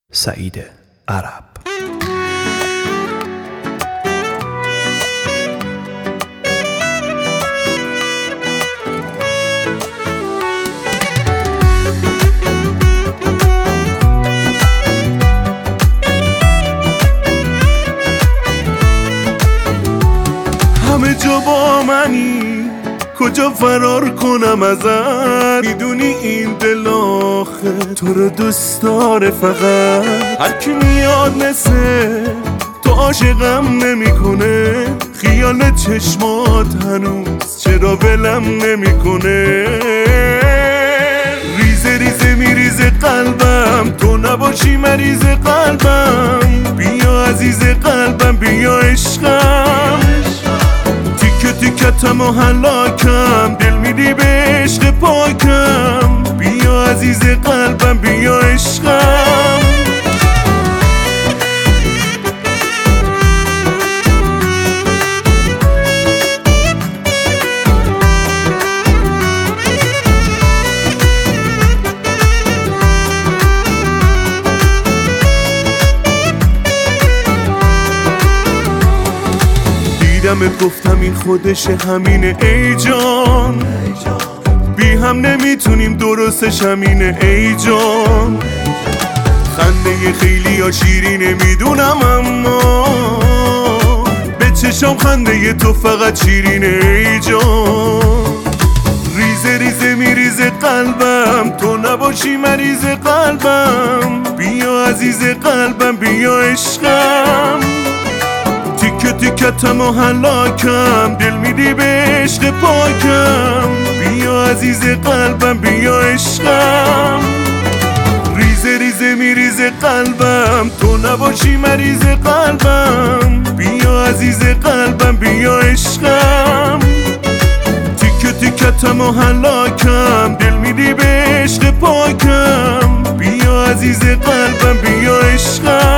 سعید عرب. همه جا با منی، کجا فرار کنم ازت؟ میدونی این دل آخه تو رو دوست داره فقط. هر کی میاد مثل تو عاشقم نمیکنه، خیال چشمات هنوز چرا ولم نمیکنه. ریزه ریزه میریزه قلبم، تو نباشی مریض قلبم. بیا عزیز قلبم، بیا عشقم. تیکتم و هلاکم، دل میدی به عشق پاکم. بیا عزیز قلبم، بیا عشقم. دیدمت گفتم این خودشه، همینه ای جان. بی هم نمیتونیم درستش همینه ای جان. خنده خیلی ها شیرینه میدونم، اما به چشام خنده تو فقط شیرینه ای جان. ریزه ریزه میریزه قلبم، تو نباشی مریض قلبم. بیا عزیز قلبم، بیا عشقم. تیکتم و هلاکم، دل میدی به عشق پاکم. بیا عزیز قلبم، بیا عشقم. ریزه ریزه میریزه قلبم، تو نباشی مریض قلبم. بیا عزیز قلبم، بیا عشقم. تیکتم و هلاکم، دل میدی به عشق پاکم. بیا عزیز قلبم، بیا عشقم.